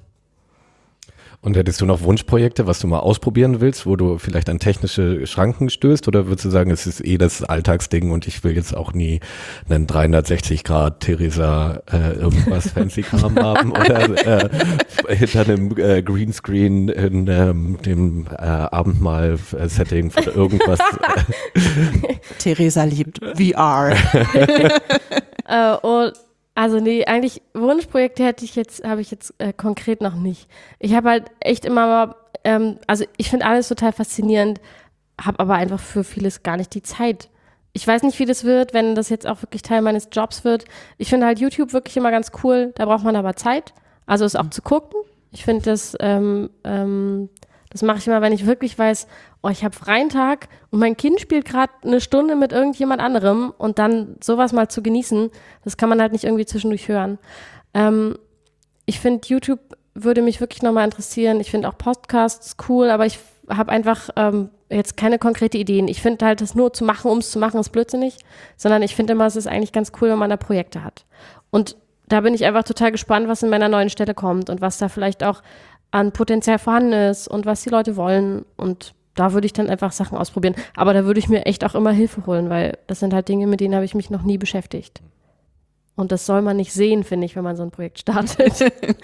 Und hättest du noch Wunschprojekte, was du mal ausprobieren willst, wo du vielleicht an technische Schranken stößt? Oder würdest du sagen, es ist eh das Alltagsding und ich will jetzt auch nie einen dreihundertsechzig Grad Theresa äh, irgendwas fancy Kram haben oder äh, hinter einem äh, Greenscreen in ähm, dem äh, Abendmahl-Setting von irgendwas? Theresa liebt V R. äh, und Also nee, eigentlich Wunschprojekte hätte ich jetzt, habe ich jetzt äh, konkret noch nicht. Ich habe halt echt immer mal, ähm, also ich finde alles total faszinierend, habe aber einfach für vieles gar nicht die Zeit. Ich weiß nicht, wie das wird, wenn das jetzt auch wirklich Teil meines Jobs wird. Ich finde halt YouTube wirklich immer ganz cool, da braucht man aber Zeit, also es auch mhm. zu gucken. Ich finde das, ähm, ähm, das mache ich immer, wenn ich wirklich weiß, oh, ich habe freien Tag und mein Kind spielt gerade eine Stunde mit irgendjemand anderem und dann sowas mal zu genießen, das kann man halt nicht irgendwie zwischendurch hören. Ähm, ich finde, YouTube würde mich wirklich nochmal interessieren. Ich finde auch Podcasts cool, aber ich habe einfach ähm, jetzt keine konkrete Ideen. Ich finde halt, das nur zu machen, um es zu machen, ist blödsinnig, sondern ich finde immer, es ist eigentlich ganz cool, wenn man da Projekte hat. Und da bin ich einfach total gespannt, was in meiner neuen Stelle kommt und was da vielleicht auch an Potenzial vorhanden ist und was die Leute wollen, und da würde ich dann einfach Sachen ausprobieren. Aber da würde ich mir echt auch immer Hilfe holen, weil das sind halt Dinge, mit denen habe ich mich noch nie beschäftigt. Und das soll man nicht sehen, finde ich, wenn man so ein Projekt startet.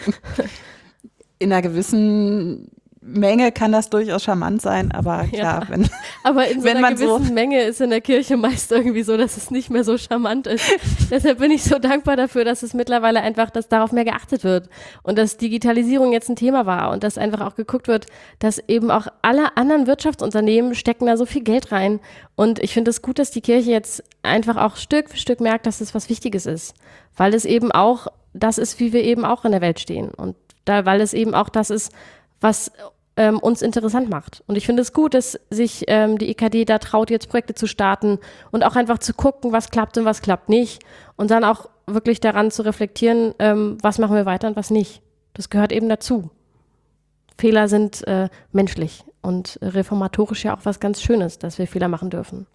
In einer gewissen Menge kann das durchaus charmant sein, aber klar, ja. wenn Aber in so wenn einer man gewissen so Menge ist in der Kirche meist irgendwie so, dass es nicht mehr so charmant ist. Deshalb bin ich so dankbar dafür, dass es mittlerweile einfach, dass darauf mehr geachtet wird und dass Digitalisierung jetzt ein Thema war und dass einfach auch geguckt wird, dass eben auch alle anderen Wirtschaftsunternehmen stecken da so viel Geld rein. Und ich finde es gut, dass die Kirche jetzt einfach auch Stück für Stück merkt, dass es was Wichtiges ist, weil es eben auch das ist, wie wir eben auch in der Welt stehen, und da, weil es eben auch das ist, was ähm, uns interessant macht. Und ich finde es gut, dass sich ähm, die E K D da traut, jetzt Projekte zu starten und auch einfach zu gucken, was klappt und was klappt nicht, und dann auch wirklich daran zu reflektieren, ähm, was machen wir weiter und was nicht. Das gehört eben dazu. Fehler sind äh, menschlich und reformatorisch ja auch was ganz Schönes, dass wir Fehler machen dürfen.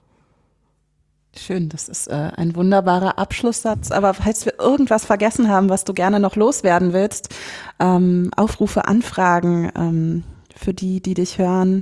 Schön, das ist äh, ein wunderbarer Abschlusssatz. Aber falls wir irgendwas vergessen haben, was du gerne noch loswerden willst, ähm, Aufrufe, Anfragen ähm, für die, die dich hören.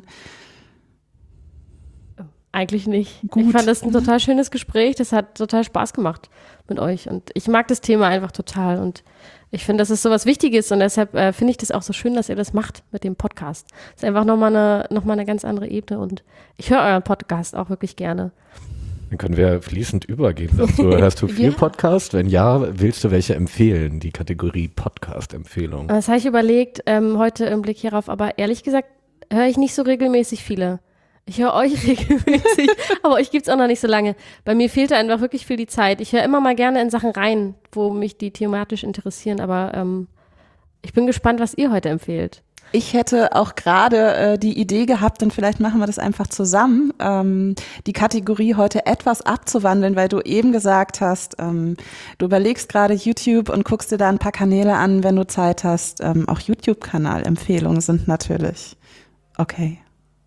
Eigentlich nicht. Gut. Ich fand das ein total schönes Gespräch. Das hat total Spaß gemacht mit euch. Und ich mag das Thema einfach total. Und ich finde, dass es so was Wichtiges. Und deshalb äh, finde ich das auch so schön, dass ihr das macht mit dem Podcast. Das ist einfach nochmal eine, noch mal eine ganz andere Ebene. Und ich höre euren Podcast auch wirklich gerne. Dann können wir fließend übergehen dazu. Hörst du viel Ja. Podcast? Wenn ja, willst du welche empfehlen? Die Kategorie Podcast-Empfehlung. Das habe ich überlegt, ähm, heute im Blick hierauf. Aber ehrlich gesagt höre ich nicht so regelmäßig viele. Ich höre euch regelmäßig, aber euch gibt's auch noch nicht so lange. Bei mir fehlte einfach wirklich viel die Zeit. Ich höre immer mal gerne in Sachen rein, wo mich die thematisch interessieren. Aber ähm, ich bin gespannt, was ihr heute empfehlt. Ich hätte auch gerade äh, die Idee gehabt, und vielleicht machen wir das einfach zusammen, ähm, die Kategorie heute etwas abzuwandeln, weil du eben gesagt hast, ähm, du überlegst gerade YouTube und guckst dir da ein paar Kanäle an, wenn du Zeit hast. Ähm, auch YouTube-Kanal-Empfehlungen sind natürlich okay.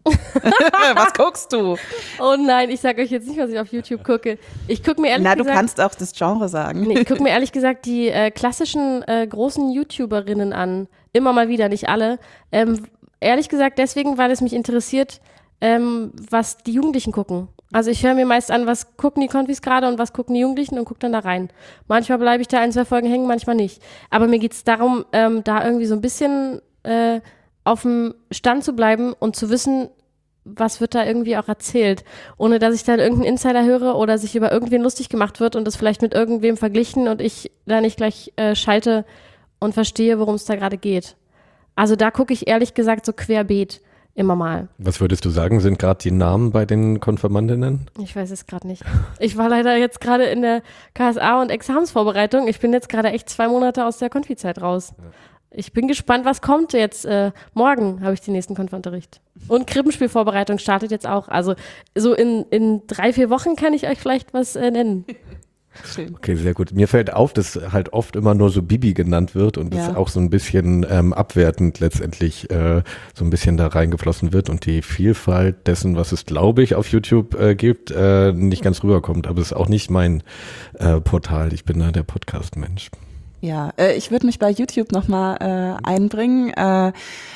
Was guckst du? Oh nein, ich sage euch jetzt nicht, was ich auf YouTube gucke. Ich gucke mir ehrlich Na, du gesagt... kannst auch das Genre sagen. Nee, ich gucke mir ehrlich gesagt die äh, klassischen äh, großen YouTuberinnen an. Immer mal wieder, nicht alle. Ähm, ehrlich gesagt deswegen, weil es mich interessiert, ähm, was die Jugendlichen gucken. Also ich höre mir meist an, was gucken die Konfis gerade und was gucken die Jugendlichen, und gucke dann da rein. Manchmal bleibe ich da ein, zwei Folgen hängen, manchmal nicht. Aber mir geht es darum, ähm, da irgendwie so ein bisschen äh, auf dem Stand zu bleiben und zu wissen, was wird da irgendwie auch erzählt, ohne dass ich dann irgendeinen Insider höre oder sich über irgendwen lustig gemacht wird und das vielleicht mit irgendwem verglichen und ich da nicht gleich äh, schalte und verstehe, worum es da gerade geht. Also da gucke ich ehrlich gesagt so querbeet immer mal. Was würdest du sagen, sind gerade die Namen bei den Konfirmandinnen? Ich weiß es gerade nicht. Ich war leider jetzt gerade in der K S A und Examensvorbereitung. Ich bin jetzt gerade echt zwei Monate aus der Konfizeit raus. Ja. Ich bin gespannt, was kommt jetzt. Äh, morgen habe ich den nächsten Konfunterricht. Und Krippenspielvorbereitung startet jetzt auch. Also so in, in drei, vier Wochen kann ich euch vielleicht was äh, nennen. Schön. Okay, sehr gut. Mir fällt auf, dass halt oft immer nur so Bibi genannt wird und das Ja. auch so ein bisschen ähm, abwertend letztendlich äh, so ein bisschen da reingeflossen wird und die Vielfalt dessen, was es, glaube ich, auf YouTube äh, gibt, äh, nicht ganz rüberkommt. Aber es ist auch nicht mein äh, Portal. Ich bin da der Podcast-Mensch. Ja, äh, ich würde mich bei YouTube nochmal äh, einbringen. Äh,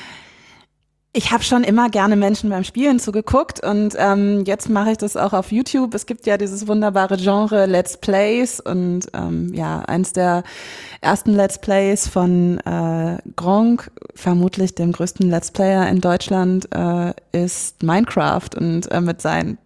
Ich habe schon immer gerne Menschen beim Spielen zugeguckt und ähm, jetzt mache ich das auch auf YouTube. Es gibt ja dieses wunderbare Genre Let's Plays und ähm, ja, eins der ersten Let's Plays von äh, Gronkh, vermutlich dem größten Let's Player in Deutschland, äh, ist Minecraft und äh, mit seinen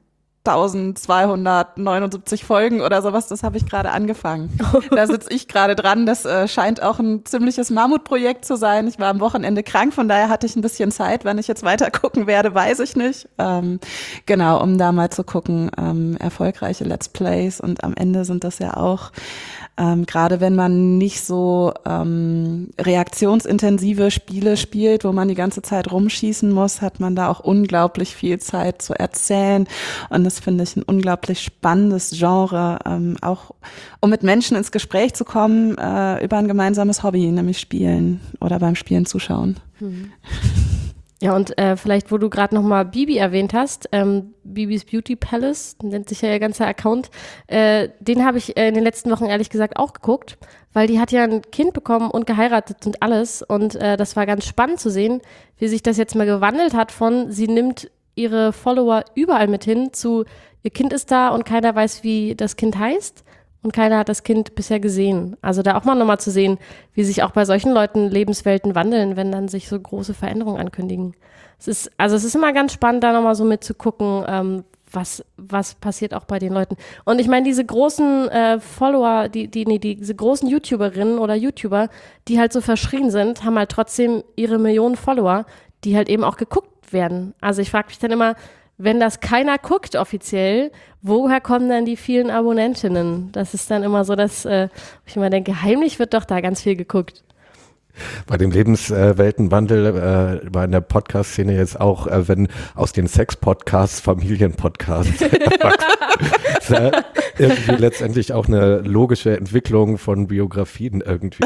eintausendzweihundertneunundsiebzig Folgen oder sowas, das habe ich gerade angefangen. Da sitze ich gerade dran. Das äh, scheint auch ein ziemliches Mammutprojekt zu sein. Ich war am Wochenende krank, von daher hatte ich ein bisschen Zeit. Wann ich jetzt weiter gucken werde, weiß ich nicht. Ähm, genau, um da mal zu gucken, ähm, erfolgreiche Let's Plays und am Ende sind das ja auch Ähm, gerade wenn man nicht so ähm, reaktionsintensive Spiele spielt, wo man die ganze Zeit rumschießen muss, hat man da auch unglaublich viel Zeit zu erzählen. Und das finde ich ein unglaublich spannendes Genre, ähm, auch um mit Menschen ins Gespräch zu kommen äh, über ein gemeinsames Hobby, nämlich Spielen oder beim Spielen zuschauen. Mhm. Ja, und äh, vielleicht, wo du gerade nochmal Bibi erwähnt hast, ähm, Bibis Beauty Palace, nennt sich ja ihr ganzer Account, äh, den habe ich äh, in den letzten Wochen ehrlich gesagt auch geguckt, weil die hat ja ein Kind bekommen und geheiratet und alles und äh, das war ganz spannend zu sehen, wie sich das jetzt mal gewandelt hat von, sie nimmt ihre Follower überall mit hin zu, ihr Kind ist da und keiner weiß, wie das Kind heißt. Und keiner hat das Kind bisher gesehen. Also da auch mal nochmal zu sehen, wie sich auch bei solchen Leuten Lebenswelten wandeln, wenn dann sich so große Veränderungen ankündigen. Es ist, also es ist immer ganz spannend, da nochmal so mitzugucken, ähm, was, was passiert auch bei den Leuten. Und ich meine, diese großen äh, Follower, die, die, nee, diese großen YouTuberinnen oder YouTuber, die halt so verschrien sind, haben halt trotzdem ihre Millionen Follower, die halt eben auch geguckt werden. Also ich frage mich dann immer, wenn das keiner guckt offiziell, woher kommen dann die vielen Abonnentinnen? Das ist dann immer so, dass äh, ich immer denke, heimlich wird doch da ganz viel geguckt. Bei dem Lebensweltenwandel äh, bei der Podcast-Szene jetzt auch, äh, wenn aus den Sex-Podcasts Familien-Podcasts ist ja irgendwie letztendlich auch eine logische Entwicklung von Biografien irgendwie.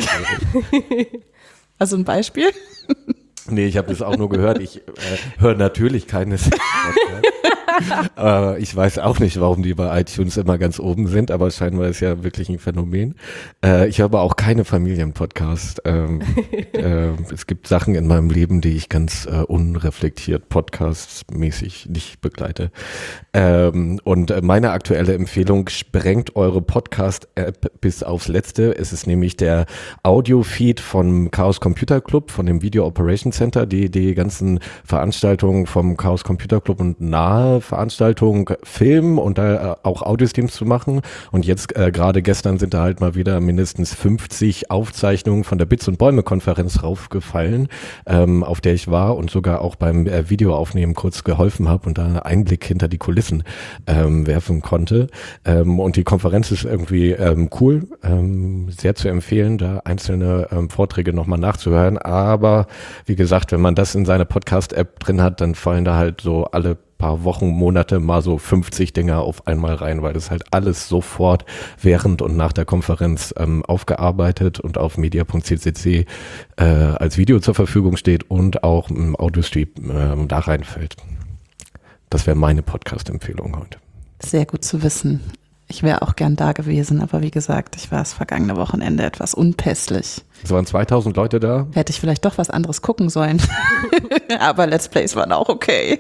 Also ein Beispiel? Nee, ich habe das auch nur gehört. Ich äh, höre natürlich keine Sex-Podcasts. äh, ich weiß auch nicht, warum die bei iTunes immer ganz oben sind, aber scheinbar ist ja wirklich ein Phänomen. Äh, ich höre aber auch keine Familienpodcasts. Ähm, äh, es gibt Sachen in meinem Leben, die ich ganz äh, unreflektiert podcastmäßig nicht begleite. Ähm, und äh, meine aktuelle Empfehlung sprengt eure Podcast-App bis aufs Letzte. Es ist nämlich der Audio-Feed vom Chaos Computer Club, von dem Video Operations Center, die die ganzen Veranstaltungen vom Chaos Computer Club und nahe Veranstaltungen filmen und da äh, auch Audiostreams zu machen. Und jetzt äh, gerade gestern sind da halt mal wieder mindestens fünfzig Aufzeichnungen von der Bits und Bäume Konferenz raufgefallen, ähm, auf der ich war und sogar auch beim äh, Videoaufnehmen kurz geholfen habe und da einen Einblick hinter die Kulissen ähm, werfen konnte. Ähm, und die Konferenz ist irgendwie ähm, cool, ähm, sehr zu empfehlen, da einzelne ähm, Vorträge nochmal nachzuhören. Aber wie gesagt, wenn man das in seiner Podcast-App drin hat, dann fallen da halt so alle paar Wochen, Monate mal so fünfzig Dinger auf einmal rein, weil das halt alles sofort während und nach der Konferenz ähm, aufgearbeitet und auf media punkt c c c äh, als Video zur Verfügung steht und auch im Audiostream äh, da reinfällt. Das wäre meine Podcast-Empfehlung heute. Sehr gut zu wissen. Ich wäre auch gern da gewesen, aber wie gesagt, ich war das vergangene Wochenende etwas unpässlich. Es waren zweitausend Leute da. Hätte ich vielleicht doch was anderes gucken sollen. Aber Let's Plays waren auch okay.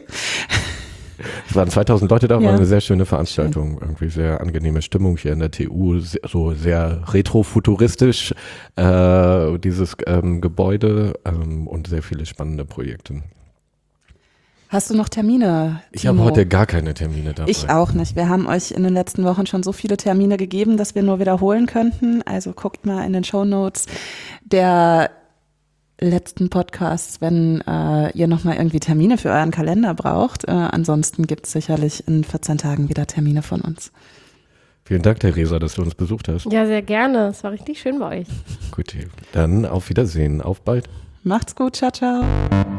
Es waren zweitausend Leute da, Ja. war eine sehr schöne Veranstaltung. Irgendwie sehr angenehme Stimmung hier in der T U, sehr, so sehr retrofuturistisch, äh, dieses ähm, Gebäude ähm, und sehr viele spannende Projekte. Hast du noch Termine, Ich habe Timo? heute gar keine Termine dabei. Ich auch nicht. Wir haben euch in den letzten Wochen schon so viele Termine gegeben, dass wir nur wiederholen könnten. Also guckt mal in den Shownotes der letzten Podcasts, wenn äh, ihr nochmal irgendwie Termine für euren Kalender braucht. Äh, ansonsten gibt es sicherlich in vierzehn Tagen wieder Termine von uns. Vielen Dank, Theresa, dass du uns besucht hast. Ja, sehr gerne. Es war richtig schön bei euch. Gut, dann auf Wiedersehen. Auf bald. Macht's gut. Ciao, ciao.